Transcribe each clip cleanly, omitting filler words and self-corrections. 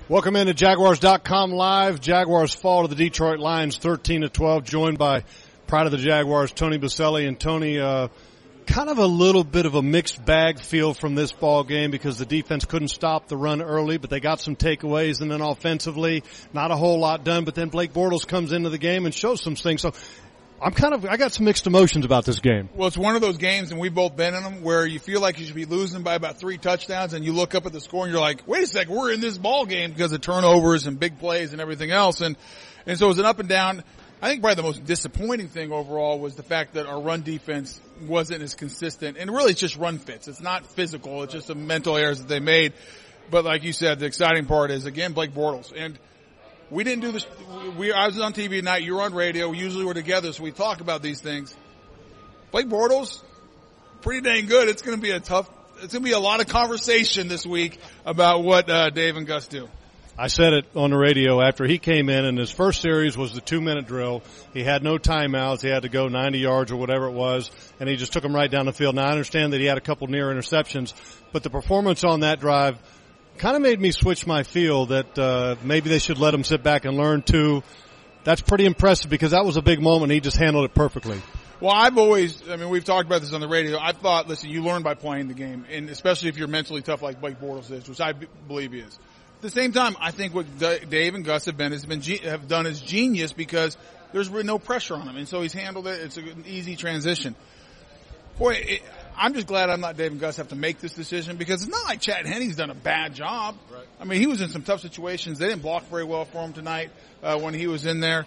Welcome into Jaguars.com Live. Jaguars fall to the Detroit Lions 13-12, joined by pride of the Jaguars, Tony Boselli. And Tony, kind of a little bit of a mixed bag feel from this ball game because the defense couldn't stop the run early, but they got some takeaways, and then offensively, not a whole lot done. But then Blake Bortles comes into the game and shows some things. So I got some mixed emotions about this game. Well, it's one of those games, and we've both been in them, where you feel like you should be losing by about 3 touchdowns, and you look up at the score and you're like, wait a second, we're in this ball game because of turnovers and big plays and everything else. And so it was an up and down. I think probably the most disappointing thing overall was the fact that our run defense wasn't as consistent. And really it's just run fits. It's not physical. It's just the mental errors that they made. But like you said, the exciting part is, again, Blake Bortles. And we didn't do this. I was on TV tonight. You were on radio. We usually were together, so we talk about these things. Blake Bortles, pretty dang good. It's going to be a lot of conversation this week about what Dave and Gus do. I said it on the radio after he came in, and his first series was the 2-minute drill. He had no timeouts. He had to go 90 yards or whatever it was, and he just took them right down the field. Now, I understand that he had a couple near interceptions, but the performance on that drive kind of made me switch my feel that maybe they should let him sit back and learn too. That's pretty impressive because that was a big moment. He just handled it perfectly. Well, we've talked about this on the radio. I thought, listen, you learn by playing the game, and especially if you're mentally tough like Blake Bortles is, which I believe he is. At the same time, I think what Dave and Gus have done is genius because there's really no pressure on him, and so he's handled it. It's an easy transition. Boy, I'm just glad I'm not Dave and Gus have to make this decision because it's not like Chad Henne's done a bad job. Right. I mean, he was in some tough situations. They didn't block very well for him tonight when he was in there.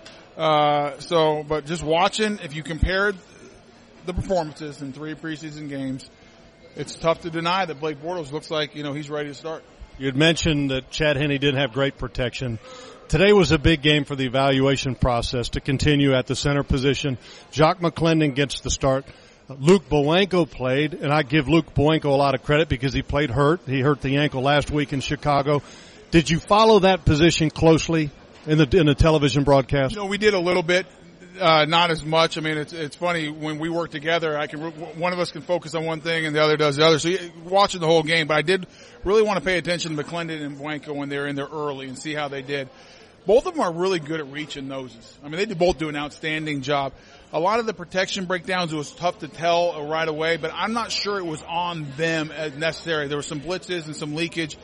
But just watching, if you compared the performances in 3 preseason games, it's tough to deny that Blake Bortles looks like, he's ready to start. You had mentioned that Chad Henne didn't have great protection. Today was a big game for the evaluation process to continue at the center position. Jacques McClendon gets the start. Luke Bowanko played, and I give Luke Bowanko a lot of credit because he played hurt. He hurt the ankle last week in Chicago. Did you follow that position closely in the television broadcast? We did a little bit, not as much. I mean, it's funny when we work together. One of us can focus on one thing and the other does the other. So watching the whole game, but I did really want to pay attention to McClendon and Bowanko when they were in there early and see how they did. Both of them are really good at reaching noses. I mean, they both do an outstanding job. A lot of the protection breakdowns, it was tough to tell right away, but I'm not sure it was on them as necessary. There were some blitzes and some leakage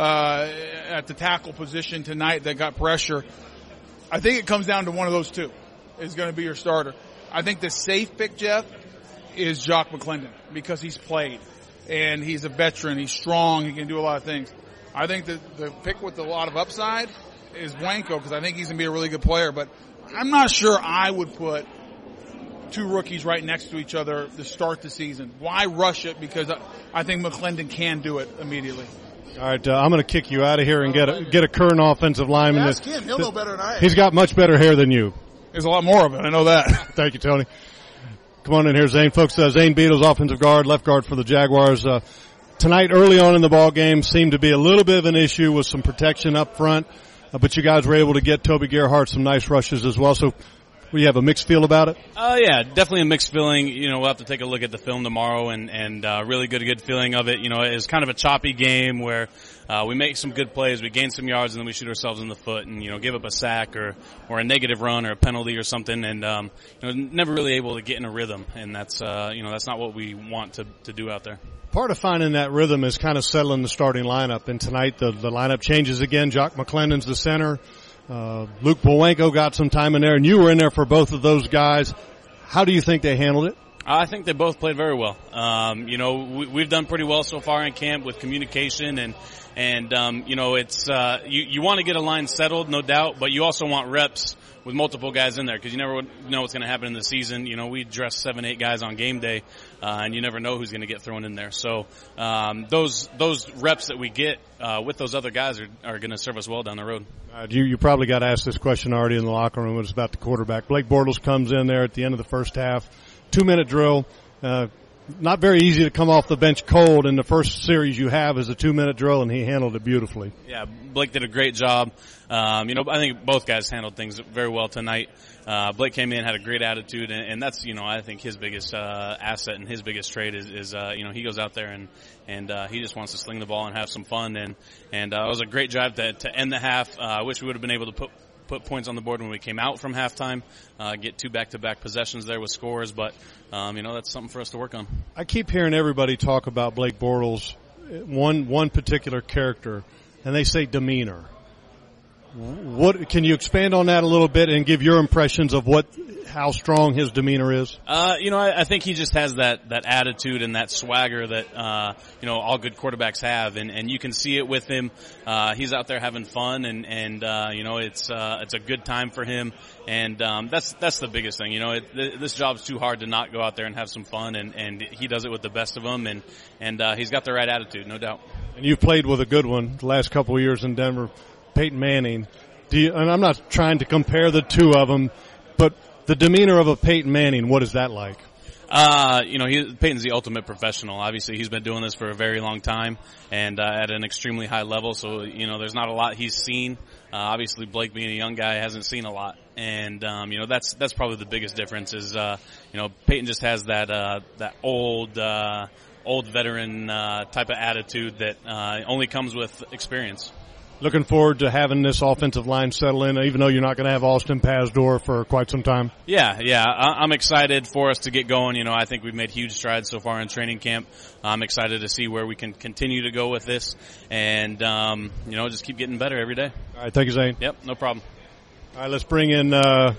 at the tackle position tonight that got pressure. I think it comes down to one of those two is going to be your starter. I think the safe pick, Jeff, is Jacques McClendon because he's played, and he's a veteran. He's strong. He can do a lot of things. I think the pick with a lot of upside is Bowanko because I think he's going to be a really good player, but I'm not sure I would put 2 rookies right next to each other to start the season. Why rush it? Because I think McClendon can do it immediately. All right, I'm going to kick you out of here and get a current offensive lineman. Ask him. He'll know better than I am. He's got much better hair than you. There's a lot more of it. I know that. Thank you, Tony. Come on in here, Zane. Folks, Zane Beadles, offensive guard, left guard for the Jaguars. Tonight, early on in the ball game, seemed to be a little bit of an issue with some protection up front, but you guys were able to get Toby Gerhart some nice rushes as well. So you have a mixed feel about it? Yeah, definitely a mixed feeling. We'll have to take a look at the film tomorrow and really get a good feeling of it. It's kind of a choppy game where we make some good plays, we gain some yards, and then we shoot ourselves in the foot and, give up a sack or a negative run or a penalty or something and, never really able to get in a rhythm. And that's, that's not what we want to do out there. Part of finding that rhythm is kind of settling the starting lineup. And tonight the lineup changes again. Jacques McClendon's the center. Luke Bowanko got some time in there, and you were in there for both of those guys. How do you think they handled it? I think they both played very well. We've done pretty well so far in camp with communication and it's, you want to get a line settled, no doubt, but you also want reps with multiple guys in there because you never know what's going to happen in the season. We dress 7-8 guys on game day, and you never know who's going to get thrown in there. So, those reps that we get, with those other guys are going to serve us well down the road. You probably got asked this question already in the locker room. It was about the quarterback. Blake Bortles comes in there at the end of the first half, 2-minute drill. not very easy to come off the bench cold, and the first series you have is a 2-minute drill, and he handled it beautifully. Yeah, Blake did a great job. I think both guys handled things very well tonight. Blake came in, had a great attitude, and that's, I think his biggest asset and his biggest trait is he goes out there and he just wants to sling the ball and have some fun, and it was a great drive to end the half. I wish we would have been able to put points on the board when we came out from halftime, get 2 back-to-back possessions there with scores, but that's something for us to work on. I keep hearing everybody talk about Blake Bortles, one particular character, and they say demeanor. What can you expand on that a little bit and give your impressions of how strong his demeanor is? I think he just has that attitude and that swagger that all good quarterbacks have, and you can see it with him. He's out there having fun, and it's a good time for him, and that's the biggest thing. This job's too hard to not go out there and have some fun, and he does it with the best of them, and he's got the right attitude, no doubt. And you've played with a good one the last couple of years in Denver, Peyton Manning. And I'm not trying to compare the two of them, but the demeanor of a Peyton Manning, what is that like? Peyton's the ultimate professional. Obviously, he's been doing this for a very long time and at an extremely high level. So, there's not a lot he's seen. Obviously, Blake being a young guy hasn't seen a lot, and that's probably the biggest difference. Is Peyton just has that old veteran type of attitude that only comes with experience. Looking forward to having this offensive line settle in, even though you're not going to have Austin Pazdur for quite some time. Yeah. I'm excited for us to get going. I think we've made huge strides so far in training camp. I'm excited to see where we can continue to go with this and, just keep getting better every day. All right. Thank you, Zane. Yep. No problem. All right. Let's bring in, I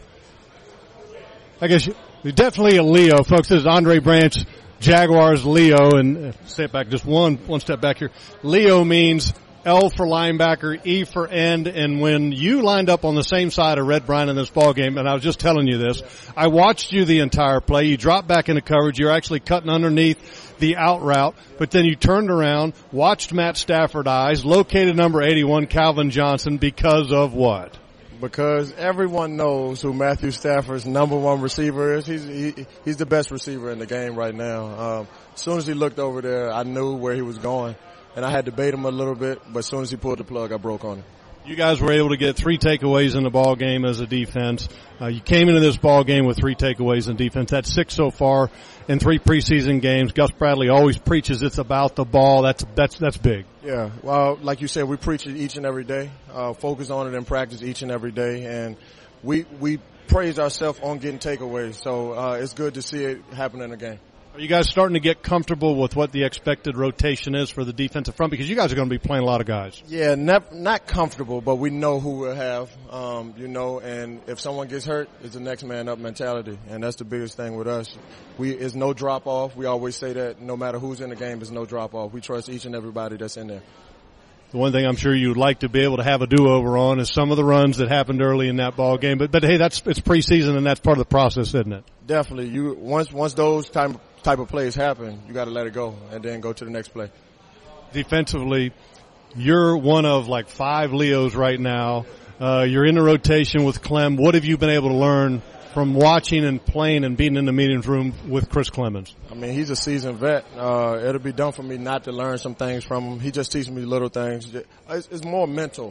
guess definitely a Leo. Folks, this is Andre Branch, Jaguars Leo, and step back just one step back here. Leo means L for linebacker, E for end, and when you lined up on the same side of Red Bryant in this ball game, and I was just telling you this, I watched you the entire play. You dropped back into coverage. You're actually cutting underneath the out route, but then you turned around, watched Matt Stafford eyes, located number 81, Calvin Johnson, because of what? Because everyone knows who Matthew Stafford's number one receiver is. He's the best receiver in the game right now. As soon as he looked over there, I knew where he was going. And I had to bait him a little bit, but as soon as he pulled the plug, I broke on him. You guys were able to get 3 takeaways in the ball game as a defense. You came into this ball game with 3 takeaways in defense. That's 6 so far in 3 preseason games. Gus Bradley always preaches it's about the ball. That's big. Yeah. Well, like you said, we preach it each and every day. Focus on it in practice each and every day, and we praise ourselves on getting takeaways. So it's good to see it happen in the game. Are you guys starting to get comfortable with what the expected rotation is for the defensive front? Because you guys are going to be playing a lot of guys. Yeah, not comfortable, but we know who we'll have, and if someone gets hurt, it's the next man up mentality. And that's the biggest thing with us. It's no drop off. We always say that no matter who's in the game, there's no drop off. We trust each and everybody that's in there. The one thing I'm sure you'd like to be able to have a do-over on is some of the runs that happened early in that ball game. But hey, it's preseason and that's part of the process, isn't it? Definitely. Once those type of plays happen, you got to let it go and then go to the next play. Defensively, you're one of like 5 Leos right now. You're in the rotation with Clem. What have you been able to learn from watching and playing and being in the meetings room with Chris Clemens? I mean, he's a seasoned vet. It'll be dumb for me not to learn some things from him. He just teaches me little things. It's more mental,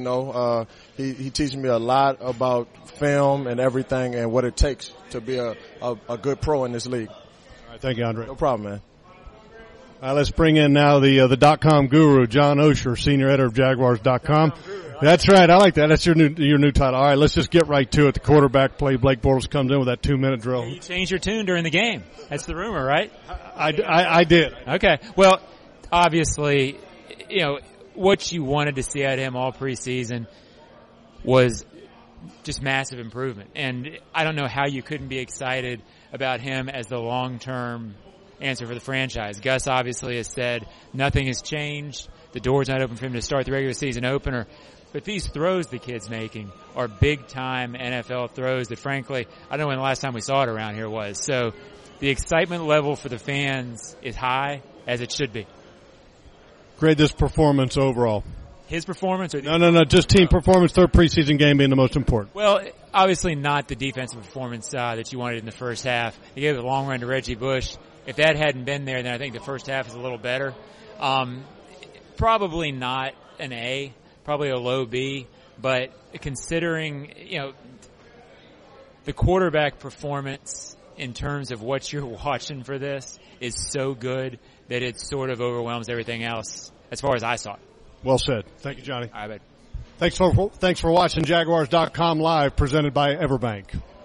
He teaches me a lot about film and everything and what it takes to be a good pro in this league. All right, thank you, Andre. No problem, man. All right, let's bring in now the .com guru, John Osher, senior editor of Jaguars.com. That's right. I like that. That's your new title. All right, let's just get right to it. The quarterback play. Blake Bortles comes in with that 2-minute drill. You changed your tune during the game. That's the rumor, right? I did. Okay. Well, obviously, what you wanted to see out of him all preseason was just massive improvement. And I don't know how you couldn't be excited about him as the long-term answer for the franchise. Gus obviously has said nothing has changed. The door's not open for him to start the regular season opener. But these throws the kid's making are big-time NFL throws that, frankly, I don't know when the last time we saw it around here was. So the excitement level for the fans is high, as it should be. Grade this performance overall. His performance? Or No, just team performance, 3rd preseason game being the most important. Well, obviously not the defensive performance that you wanted in the first half. He gave a long run to Reggie Bush. If that hadn't been there, then I think the first half is a little better. Probably not an A, probably a low B, but considering, the quarterback performance in terms of what you're watching for this is so good that it sort of overwhelms everything else as far as I saw it. Well said. Thank you, Johnny. I bet. Thanks for watching Jaguars.com Live, presented by Everbank.